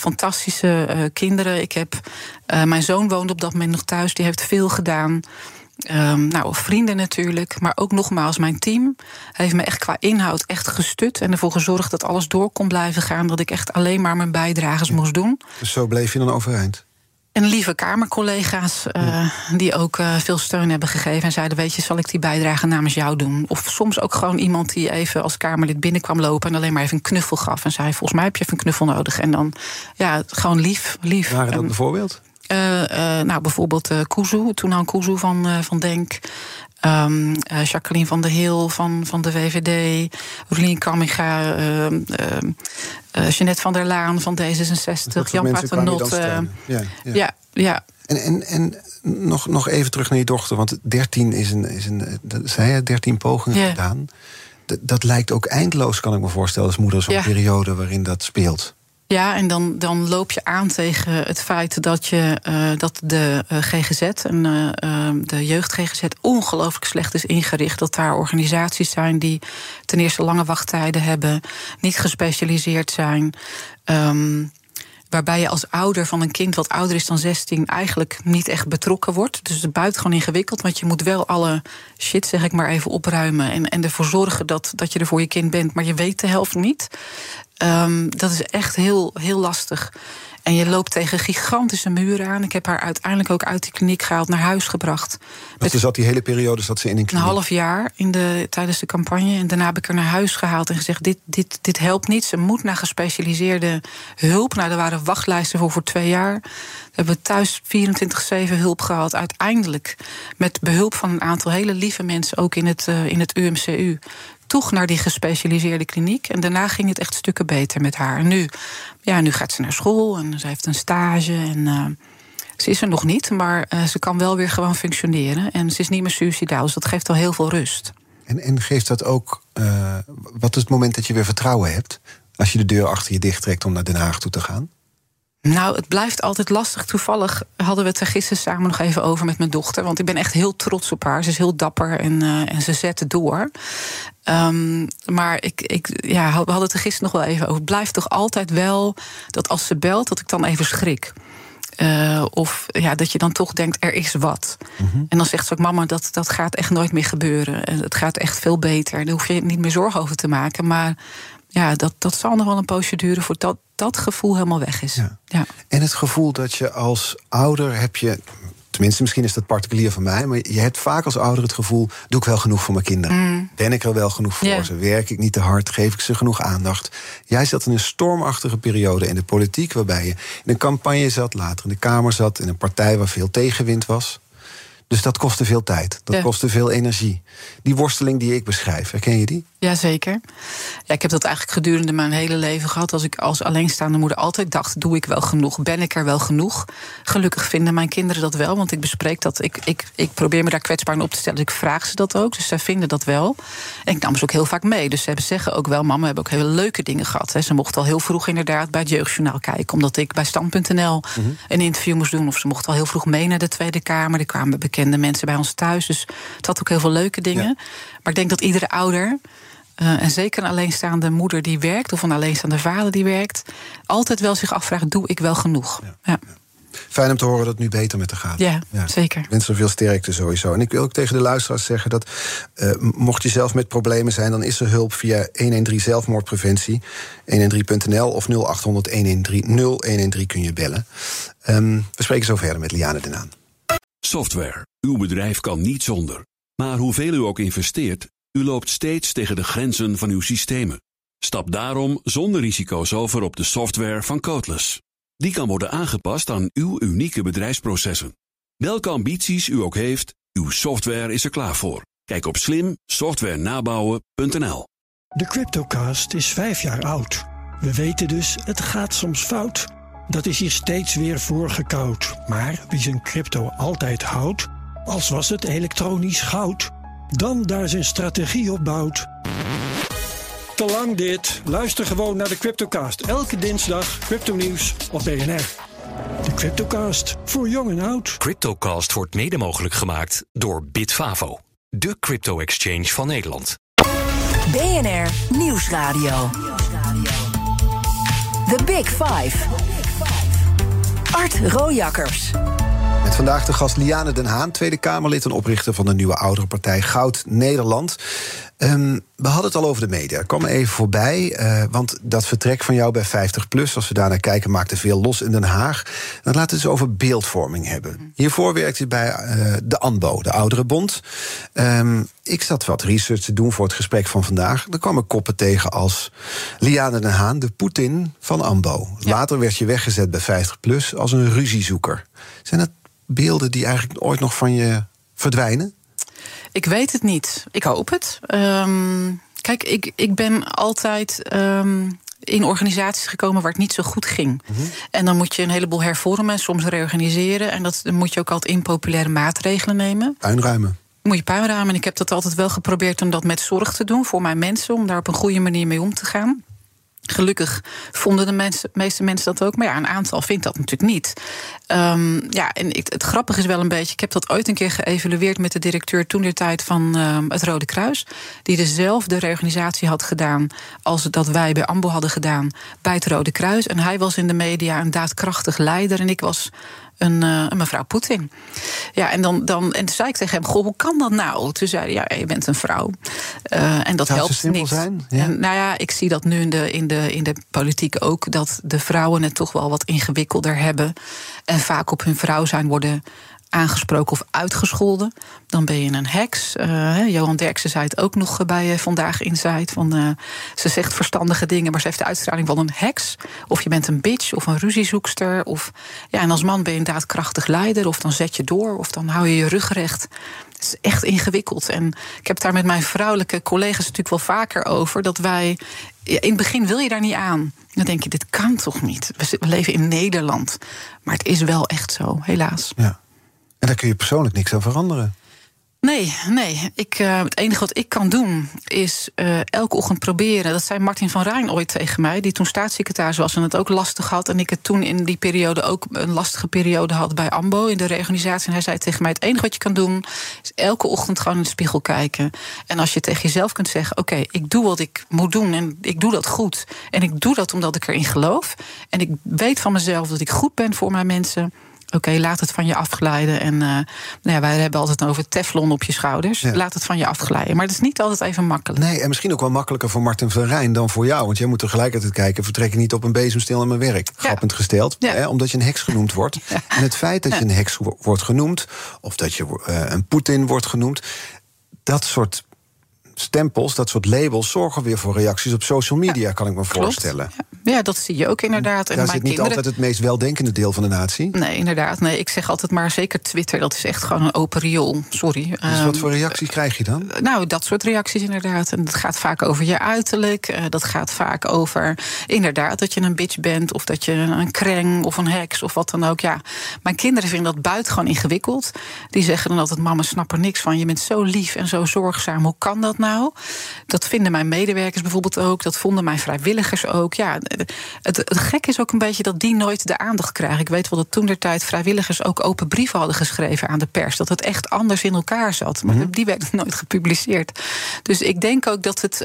Speaker 8: fantastische kinderen. Mijn zoon woonde op dat moment nog thuis. Die heeft veel gedaan. Vrienden natuurlijk. Maar ook nogmaals, mijn team heeft me echt qua inhoud echt gestut. En ervoor gezorgd dat alles door kon blijven gaan. Dat ik echt alleen maar mijn bijdrages moest doen.
Speaker 7: Dus zo bleef je dan overeind?
Speaker 8: En lieve Kamercollega's die ook veel steun hebben gegeven. En zeiden, weet je, zal ik die bijdrage namens jou doen? Of soms ook gewoon iemand die even als Kamerlid binnenkwam lopen en alleen maar even een knuffel gaf. En zei, volgens mij heb je even een knuffel nodig. En dan, gewoon lief.
Speaker 7: Waren dat bijvoorbeeld?
Speaker 8: Bijvoorbeeld Kuzu, Toenaan Kuzu van Denk. Jacqueline van der Heel van de VVD. Roelien Kamminga. Jeanette van der Laan van D66. Jan Paternotte. Ja.
Speaker 7: En nog even terug naar je dochter. Want 13 is een zei je, 13 pogingen gedaan. Dat lijkt ook eindeloos, kan ik me voorstellen, als moeder, zo'n periode waarin dat speelt.
Speaker 8: Ja, en dan loop je aan tegen het feit dat de GGZ en de jeugd-GGZ ongelooflijk slecht is ingericht. Dat daar organisaties zijn die ten eerste lange wachttijden hebben, niet gespecialiseerd zijn. Waarbij je als ouder van een kind wat ouder is dan 16 eigenlijk niet echt betrokken wordt. Dus het is buitengewoon ingewikkeld, want je moet wel alle shit, zeg ik maar, even opruimen en ervoor zorgen dat je er voor je kind bent, maar je weet de helft niet. Dat is echt heel, heel lastig. En je loopt tegen gigantische muren aan. Ik heb haar uiteindelijk ook uit die kliniek gehaald, naar huis gebracht.
Speaker 7: Dus zat die hele periode zat ze in een kliniek?
Speaker 8: Een half jaar tijdens de campagne. En daarna heb ik haar naar huis gehaald en gezegd, dit helpt niet. Ze moet naar gespecialiseerde hulp. Er waren wachtlijsten voor 2 jaar. We hebben thuis 24/7 hulp gehad. Uiteindelijk met behulp van een aantal hele lieve mensen, ook in het UMCU. Toch naar die gespecialiseerde kliniek. En daarna ging het echt stukken beter met haar. En nu gaat ze naar school en ze heeft een stage. En ze is er nog niet, maar ze kan wel weer gewoon functioneren. En ze is niet meer suicidaal, dus dat geeft al heel veel rust.
Speaker 7: En geeft dat ook, wat is het moment dat je weer vertrouwen hebt, als je de deur achter je dicht trekt om naar Den Haag toe te gaan?
Speaker 8: Nou, het blijft altijd lastig. Toevallig hadden we het er gisteren samen nog even over met mijn dochter. Want ik ben echt heel trots op haar. Ze is heel dapper en ze zet het door. Maar we hadden het er gisteren nog wel even over. Het blijft toch altijd wel dat als ze belt, dat ik dan even schrik. Dat je dan toch denkt, er is wat. Mm-hmm. En dan zegt ze ook, mama, dat gaat echt nooit meer gebeuren. En het gaat echt veel beter. Daar hoef je niet meer zorgen over te maken. Maar ja, dat zal nog wel een poosje duren voordat dat gevoel helemaal weg is. Ja.
Speaker 7: En het gevoel dat je als ouder heb je, tenminste misschien is dat particulier van mij, maar je hebt vaak als ouder het gevoel, doe ik wel genoeg voor mijn kinderen? Ben ik er wel genoeg voor ze? Werk ik niet te hard? Geef ik ze genoeg aandacht? Jij zat in een stormachtige periode in de politiek, waarbij je in een campagne zat, later in de Kamer zat, in een partij waar veel tegenwind was. Dus dat kostte veel tijd, dat kostte veel energie. Die worsteling die ik beschrijf, herken je die?
Speaker 8: Jazeker. Ja, ik heb dat eigenlijk gedurende mijn hele leven gehad. Als ik als alleenstaande moeder altijd dacht, doe ik wel genoeg? Ben ik er wel genoeg? Gelukkig vinden mijn kinderen dat wel, want ik bespreek dat. Ik probeer me daar kwetsbaar in op te stellen. Dus ik vraag ze dat ook, dus zij vinden dat wel. En ik nam ze ook heel vaak mee. Dus ze zeggen ook wel, mama, we hebben ook hele leuke dingen gehad. Ze mochten al heel vroeg inderdaad bij het Jeugdjournaal kijken, omdat ik bij Stand.nl een interview moest doen. Of ze mochten al heel vroeg mee naar de Tweede Kamer. Er kwamen bekende mensen bij ons thuis. Dus het had ook heel veel leuke dingen. Ja. Maar ik denk dat iedere ouder, en zeker een alleenstaande moeder die werkt, of een alleenstaande vader die werkt, altijd wel zich afvraagt, doe ik wel genoeg? Ja.
Speaker 7: Fijn om te horen dat het nu beter met haar gaat.
Speaker 8: Ja, zeker.
Speaker 7: Ik wens er veel sterkte sowieso. En ik wil ook tegen de luisteraars zeggen dat mocht je zelf met problemen zijn, dan is er hulp via 113 zelfmoordpreventie, 113.nl of 0800 113 0113 kun je bellen. We spreken zo verder met Liane Den Haan.
Speaker 12: Software. Uw bedrijf kan niet zonder. Maar hoeveel u ook investeert, u loopt steeds tegen de grenzen van uw systemen. Stap daarom zonder risico's over op de software van Codeless. Die kan worden aangepast aan uw unieke bedrijfsprocessen. Welke ambities u ook heeft, uw software is er klaar voor. Kijk op slimsoftwarenabouwen.nl.
Speaker 13: De CryptoCast is 5 jaar oud. We weten dus, het gaat soms fout. Dat is hier steeds weer voorgekoud. Maar wie zijn crypto altijd houdt, als was het elektronisch goud, dan daar zijn strategie op bouwt. Te lang dit. Luister gewoon naar de CryptoCast. Elke dinsdag crypto-nieuws op BNR. De CryptoCast, voor jong en oud.
Speaker 14: CryptoCast wordt mede mogelijk gemaakt door Bitfavo, de crypto-exchange van Nederland.
Speaker 6: BNR Nieuwsradio. The Big Five. Art Rojakkers.
Speaker 7: Met Met vandaag de gast Liane Den Haan, Tweede Kamerlid en oprichter van de nieuwe ouderenpartij Goud Nederland. We hadden het al over de media. Ik kwam even voorbij, want dat vertrek van jou bij 50PLUS... als we daarnaar kijken, maakte veel los in Den Haag. Dan laten we het eens over beeldvorming hebben. Hiervoor werkte je bij de ANBO, de Ouderenbond. Ik zat wat research te doen voor het gesprek van vandaag. Er kwamen koppen tegen als Liane Den Haan, de Poetin van ANBO. Ja. Later werd je weggezet bij 50PLUS als een ruziezoeker. Zijn dat beelden die eigenlijk ooit nog van je verdwijnen?
Speaker 8: Ik weet het niet. Ik hoop het. Kijk, ik ben altijd in organisaties gekomen waar het niet zo goed ging. Mm-hmm. En dan moet je een heleboel hervormen en soms reorganiseren. En dan moet je ook altijd impopulaire maatregelen nemen.
Speaker 7: Puinruimen.
Speaker 8: Moet je puinruimen. En ik heb dat altijd wel geprobeerd om dat met zorg te doen voor mijn mensen. Om daar op een goede manier mee om te gaan. Gelukkig vonden de meeste mensen dat ook. Maar ja, een aantal vindt dat natuurlijk niet. En het grappige is wel een beetje... ik heb dat ooit een keer geëvalueerd met de directeur toentertijd van het Rode Kruis. Die dezelfde reorganisatie had gedaan als dat wij bij ANBO hadden gedaan bij het Rode Kruis. En hij was in de media een daadkrachtig leider. En ik was een mevrouw Poetin. Ja, en toen zei ik tegen hem, goh, hoe kan dat nou? Toen zei hij, ja, je bent een vrouw. En dat helpt niet.
Speaker 7: Zijn? Ja.
Speaker 8: En, nou ja, ik zie dat nu in de politiek ook, dat de vrouwen het toch wel wat ingewikkelder hebben. En vaak op hun vrouw zijn worden aangesproken of uitgescholden. Dan ben je een heks. Johan Derksen zei het ook nog bij Vandaag Insight. Ze zegt verstandige dingen, maar ze heeft de uitstraling van een heks. Of je bent een bitch of een ruziezoekster. En als man ben je inderdaad krachtig leider. Of dan zet je door, of dan hou je je rug recht. Het is echt ingewikkeld. En ik heb het daar met mijn vrouwelijke collega's natuurlijk wel vaker over. Dat wij, in het begin wil je daar niet aan. Dan denk je, dit kan toch niet? We leven in Nederland. Maar het is wel echt zo, helaas.
Speaker 7: Ja. En daar kun je persoonlijk niks aan veranderen.
Speaker 8: Nee. Het enige wat ik kan doen is elke ochtend proberen. Dat zei Martin van Rijn ooit tegen mij, die toen staatssecretaris was en het ook lastig had. En ik het toen in die periode ook een lastige periode had bij ANBO in de reorganisatie. En hij zei tegen mij, het enige wat je kan doen is elke ochtend gewoon in de spiegel kijken. En als je tegen jezelf kunt zeggen, oké, ik doe wat ik moet doen en ik doe dat goed. En ik doe dat omdat ik erin geloof. En ik weet van mezelf dat ik goed ben voor mijn mensen. Oké, laat het van je afglijden. En wij hebben altijd over teflon op je schouders. Ja. Laat het van je afglijden. Maar het is niet altijd even makkelijk.
Speaker 7: Nee, en misschien ook wel makkelijker voor Martin van Rijn dan voor jou. Want jij moet tegelijkertijd kijken, vertrek ik niet op een bezemstil aan mijn werk. Ja. Grappend gesteld, omdat je een heks genoemd wordt. Ja. En het feit dat je een heks wordt genoemd, of dat je een Poetin wordt genoemd, dat soort stempels, dat soort labels zorgen weer voor reacties op social media, kan ik me voorstellen.
Speaker 8: Ja, dat zie je ook inderdaad. En
Speaker 7: daar zit niet altijd het meest weldenkende deel van de natie.
Speaker 8: Nee, inderdaad. Nee, ik zeg altijd maar, zeker Twitter, dat is echt gewoon een open riool. Sorry.
Speaker 7: Dus wat voor reacties krijg je dan?
Speaker 8: Nou, dat soort reacties inderdaad. En dat gaat vaak over je uiterlijk. Dat gaat vaak over inderdaad dat je een bitch bent, of dat je een kreng of een heks of wat dan ook. Ja, mijn kinderen vinden dat buitengewoon ingewikkeld. Die zeggen dan altijd, mama, snap er niks van. Je bent zo lief en zo zorgzaam. Hoe kan dat nou? Dat vinden mijn medewerkers bijvoorbeeld ook. Dat vonden mijn vrijwilligers ook. Ja, het gek is ook een beetje dat die nooit de aandacht krijgen. Ik weet wel dat toentertijd vrijwilligers ook open brieven hadden geschreven aan de pers. Dat het echt anders in elkaar zat. Maar die werden nooit gepubliceerd. Dus ik denk ook dat het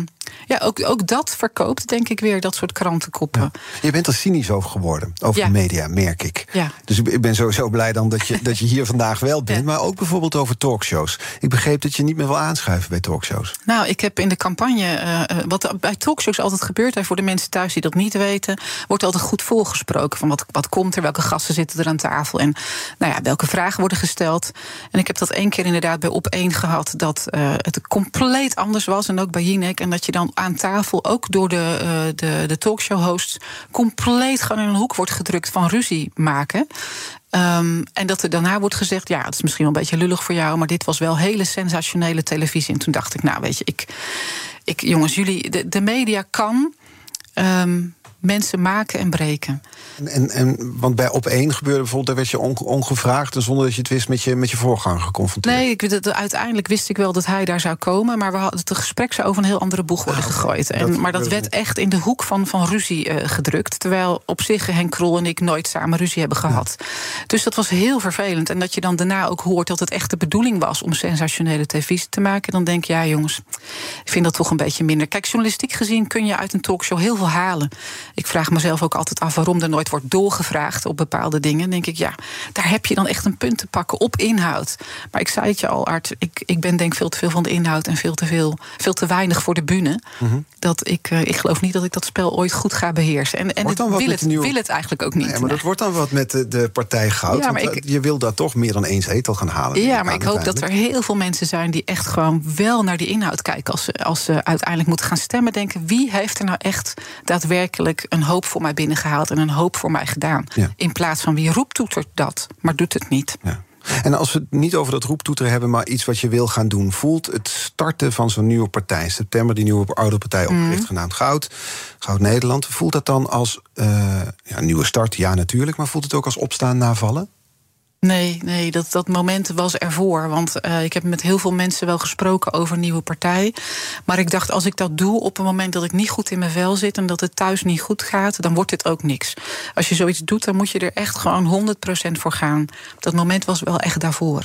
Speaker 8: ook dat verkoopt, denk ik weer, dat soort krantenkoppen. Ja.
Speaker 7: Je bent er cynisch over geworden, over de media, merk ik.
Speaker 8: Ja.
Speaker 7: Dus ik ben sowieso blij dan dat je hier vandaag wel bent. Ja. Maar ook bijvoorbeeld over talkshows. Ik begreep dat je niet meer wil aanschuiven bij talkshows.
Speaker 8: Nou, ik heb in de campagne, wat bij talkshows altijd gebeurt, voor de mensen thuis die dat niet weten, wordt altijd goed voorgesproken van wat komt er, welke gasten zitten er aan tafel en welke vragen worden gesteld. En ik heb dat 1 keer inderdaad bij Op1 gehad, dat het compleet anders was. En ook bij Jinek. En dat je dan aan tafel ook door de talkshow-hosts compleet gewoon in een hoek wordt gedrukt van ruzie maken. En dat er daarna wordt gezegd, ja, het is misschien wel een beetje lullig voor jou, maar dit was wel hele sensationele televisie. En toen dacht ik, nou weet je, jongens, jullie, de media kan mensen maken en breken.
Speaker 7: Want bij Op1 gebeurde bijvoorbeeld, daar werd je ongevraagd en zonder dat je het wist met je voorganger geconfronteerd.
Speaker 8: Nee, uiteindelijk wist ik wel dat hij daar zou komen, maar het gesprek zou over een heel andere boeg worden gegooid. Maar dat werd echt in de hoek van ruzie gedrukt, terwijl op zich Henk Krol en ik nooit samen ruzie hebben gehad. Ja. Dus dat was heel vervelend. En dat je dan daarna ook hoort dat het echt de bedoeling was om sensationele televisie te maken, dan denk je, ja jongens, ik vind dat toch een beetje minder. Kijk, journalistiek gezien kun je uit een talkshow heel veel halen. Ik vraag mezelf ook altijd af waarom er nooit wordt doorgevraagd op bepaalde dingen. Dan denk ik, ja, daar heb je dan echt een punt te pakken op inhoud. Maar ik zei het je al, Art, ik ben denk veel te veel van de inhoud en veel te weinig voor de bühne. Dat ik geloof niet dat ik dat spel ooit goed ga beheersen. En wil het eigenlijk ook niet.
Speaker 7: Nee, maar dat wordt dan wat met de partij Goud.
Speaker 8: Ja,
Speaker 7: want je wil daar toch meer dan 1 zetel gaan halen.
Speaker 8: Ja, maar ik hoop dat er heel veel mensen zijn die echt gewoon wel naar die inhoud kijken. Als ze uiteindelijk moeten gaan stemmen, denken, wie heeft er nou echt daadwerkelijk een hoop voor mij binnengehaald en een hoop voor mij gedaan? Ja. In plaats van wie roeptoetert dat, maar doet het niet. Ja.
Speaker 7: En als we het niet over dat roeptoeteren hebben, maar iets wat je wil gaan doen, voelt het starten van zo'n nieuwe partij, in september die nieuwe oude partij opgericht, genaamd Goud Nederland, voelt dat dan als een nieuwe start? Ja, natuurlijk, maar voelt het ook als opstaan na vallen?
Speaker 8: Nee, dat moment was ervoor. Want ik heb met heel veel mensen wel gesproken over een nieuwe partij. Maar ik dacht, als ik dat doe op een moment dat ik niet goed in mijn vel zit en dat het thuis niet goed gaat, dan wordt dit ook niks. Als je zoiets doet, dan moet je er echt gewoon 100% voor gaan. Dat moment was wel echt daarvoor.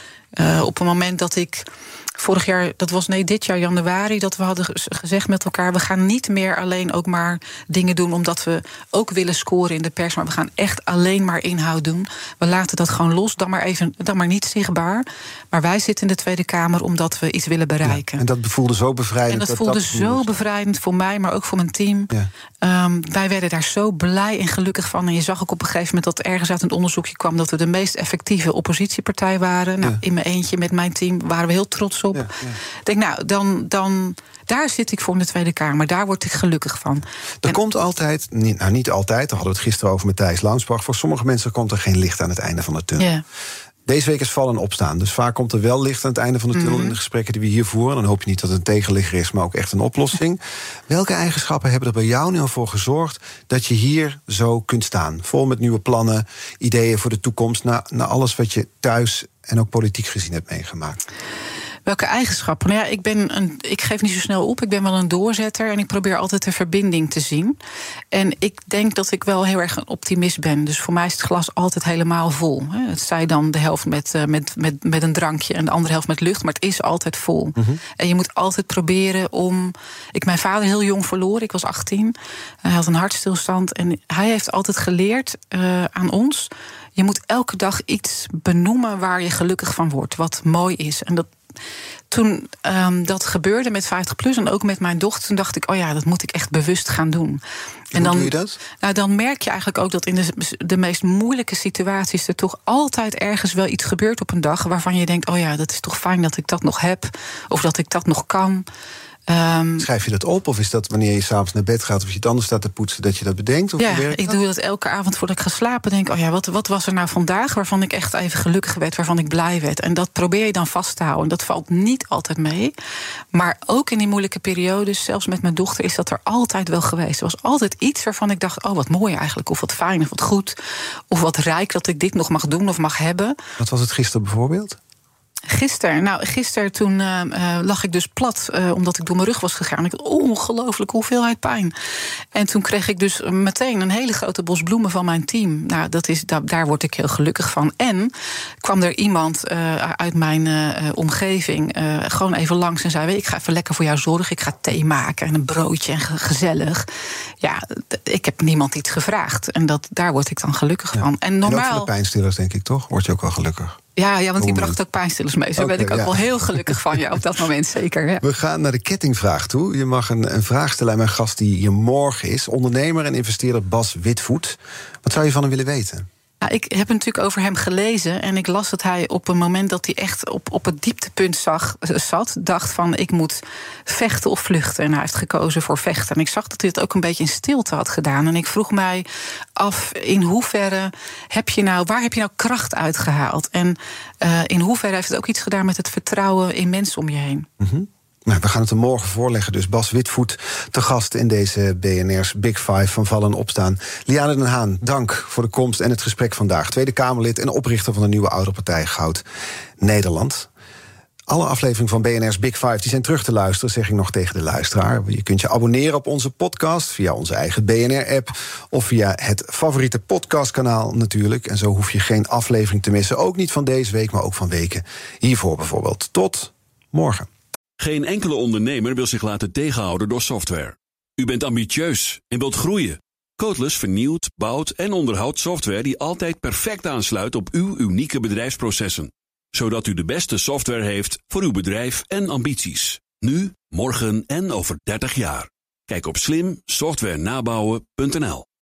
Speaker 8: Op een moment dat ik vorig jaar, dit jaar januari, dat we hadden gezegd met elkaar, we gaan niet meer alleen ook maar dingen doen omdat we ook willen scoren in de pers, maar we gaan echt alleen maar inhoud doen. We laten dat gewoon los, dan maar niet zichtbaar. Maar wij zitten in de Tweede Kamer omdat we iets willen bereiken.
Speaker 7: Ja, en dat voelde zo bevrijdend.
Speaker 8: En dat voelde zo bevrijdend voor mij, maar ook voor mijn team. Ja. Wij werden daar zo blij en gelukkig van. En je zag ook op een gegeven moment dat ergens uit een onderzoekje kwam dat we de meest effectieve oppositiepartij waren. Nou, in mijn eentje met mijn team waren we heel trots op. Ja. Ik denk, dan daar zit ik voor in de Tweede Kamer. Daar word ik gelukkig van.
Speaker 7: Er komt altijd, niet altijd, daar hadden we het gisteren over met Thijs Launsbach, voor sommige mensen komt er geen licht aan het einde van de tunnel. Ja. Deze week is vallen en opstaan. Dus vaak komt er wel licht aan het einde van de tunnel in de gesprekken die we hier voeren. Dan hoop je niet dat het een tegenligger is, maar ook echt een oplossing. Welke eigenschappen hebben er bij jou nu al voor gezorgd dat je hier zo kunt staan? Vol met nieuwe plannen, ideeën voor de toekomst, na alles wat je thuis en ook politiek gezien hebt meegemaakt.
Speaker 8: Welke eigenschappen? Nou ja, ik geef niet zo snel op. Ik ben wel een doorzetter en ik probeer altijd de verbinding te zien. En ik denk dat ik wel heel erg een optimist ben. Dus voor mij is het glas altijd helemaal vol. Het zij dan de helft met een drankje en de andere helft met lucht, maar het is altijd vol. En je moet altijd proberen om. Mijn vader heel jong verloren. Ik was 18. Hij had een hartstilstand en hij heeft altijd geleerd aan ons. Je moet elke dag iets benoemen waar je gelukkig van wordt, wat mooi is. En toen dat gebeurde met 50PLUS en ook met mijn dochter, toen dacht ik, oh ja, dat moet ik echt bewust gaan doen.
Speaker 7: En dan, hoe doe je dat?
Speaker 8: Nou, dan merk je eigenlijk ook dat in de meest moeilijke situaties er toch altijd ergens wel iets gebeurt op een dag waarvan je denkt, oh ja, dat is toch fijn dat ik dat nog heb of dat ik dat nog kan.
Speaker 7: Schrijf je dat op? Of is dat wanneer je 's avonds naar bed gaat of je het anders staat te poetsen, dat je dat bedenkt? Of
Speaker 8: ja, ik doe dat elke avond voordat ik ga slapen. Denk, oh ja, wat was er nou vandaag waarvan ik echt even gelukkig werd, waarvan ik blij werd? En dat probeer je dan vast te houden. Dat valt niet altijd mee. Maar ook in die moeilijke periodes, zelfs met mijn dochter, is dat er altijd wel geweest. Er was altijd iets waarvan ik dacht, oh wat mooi eigenlijk, of wat fijn, of wat goed, of wat rijk dat ik dit nog mag doen of mag hebben.
Speaker 7: Wat was het gisteren bijvoorbeeld?
Speaker 8: Gisteren toen lag ik dus plat, omdat ik door mijn rug was gegaan. Ik had ongelooflijke hoeveelheid pijn. En toen kreeg ik dus meteen een hele grote bos bloemen van mijn team. Nou, daar word ik heel gelukkig van. En kwam er iemand uit mijn omgeving gewoon even langs en zei, ik ga even lekker voor jou zorgen. Ik ga thee maken en een broodje en gezellig. Ja, ik heb niemand iets gevraagd. En daar word ik dan gelukkig van. En normaal.
Speaker 7: En ook van de pijnstillers, denk ik, toch? Word je ook wel gelukkig?
Speaker 8: Ja, want die bracht ook pijnstillers mee. Dus daar ben ik ook wel heel gelukkig van. Ja, op dat moment zeker. Ja.
Speaker 7: We gaan naar de kettingvraag toe. Je mag een vraag stellen aan mijn gast die hier morgen is. Ondernemer en investeerder Bas Witvoet. Wat zou je van hem willen weten?
Speaker 8: Nou, ik heb natuurlijk over hem gelezen. En ik las dat hij op een moment dat hij echt op het dieptepunt zat, dacht van, ik moet vechten of vluchten. En hij heeft gekozen voor vechten. En ik zag dat hij het ook een beetje in stilte had gedaan. En ik vroeg mij af, in hoeverre waar heb je nou kracht uitgehaald? En in hoeverre heeft het ook iets gedaan met het vertrouwen in mensen om je heen?
Speaker 7: Nou, we gaan het er morgen voorleggen. Dus Bas Witvoet te gast in deze BNR's Big Five van vallen en opstaan. Liane Den Haan, dank voor de komst en het gesprek vandaag. Tweede Kamerlid en oprichter van de nieuwe oude partij Goud Nederland. Alle afleveringen van BNR's Big Five die zijn terug te luisteren, zeg ik nog tegen de luisteraar. Je kunt je abonneren op onze podcast via onze eigen BNR-app of via het favoriete podcastkanaal natuurlijk. En zo hoef je geen aflevering te missen. Ook niet van deze week, maar ook van weken hiervoor bijvoorbeeld. Tot morgen.
Speaker 12: Geen enkele ondernemer wil zich laten tegenhouden door software. U bent ambitieus en wilt groeien. Codeless vernieuwt, bouwt en onderhoudt software die altijd perfect aansluit op uw unieke bedrijfsprocessen. Zodat u de beste software heeft voor uw bedrijf en ambities. Nu, morgen en over 30 jaar. Kijk op slimsoftwarenabouwen.nl.